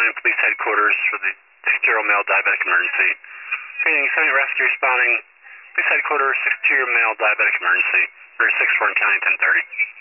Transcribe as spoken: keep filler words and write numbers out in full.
nine, police headquarters for the six-year-old male diabetic emergency. Meaning, Sunny Rescue responding, police headquarters, six-year-old male diabetic emergency. We're six four in County ten thirty.